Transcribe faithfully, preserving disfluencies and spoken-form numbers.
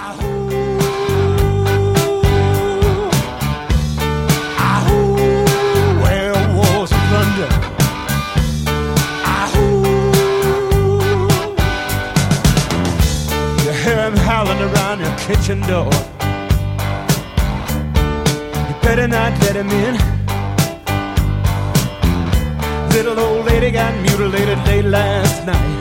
Around your kitchen door, you better not let him in. Little old lady got mutilated late last night.